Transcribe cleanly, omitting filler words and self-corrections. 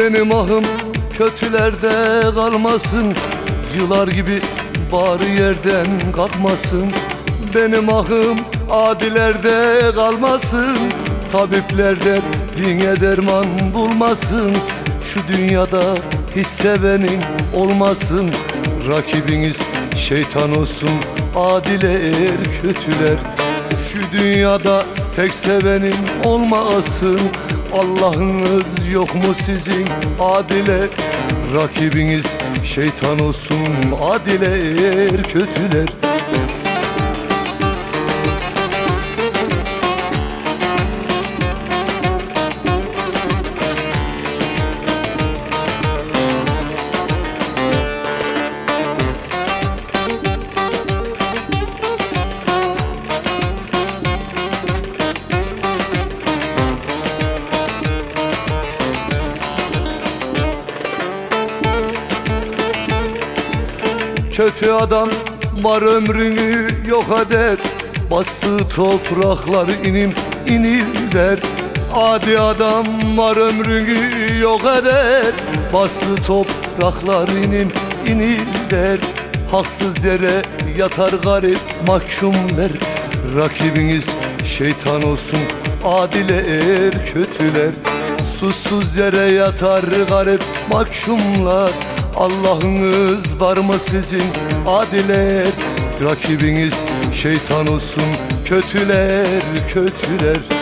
Benim ahım kötülerde kalmasın, yılar gibi bari yerden kalkmasın. Benim ahım adilerde kalmasın, tabiplerden dine derman bulmasın. Şu dünyada hiç sevenin olmasın, rakibiniz şeytan olsun adiler kötüler. Şu dünyada tek sevenin olmasın, Allah'ınız yok mu sizin adiler? Rakibiniz şeytan olsun adiler kötüler. Kötü adam var ömrünü yok eder, bastığı toprakları inim inil der. Adi adam var ömrünü yok eder, bastığı toprakları inim inil der. Haksız yere yatar garip mahkumler, rakibiniz şeytan olsun adiler kötüler. Susuz yere yatar garip mahkumlar, Allah'ınız var mı sizin adiler? Rakibiniz şeytan olsun kötüler kötüler.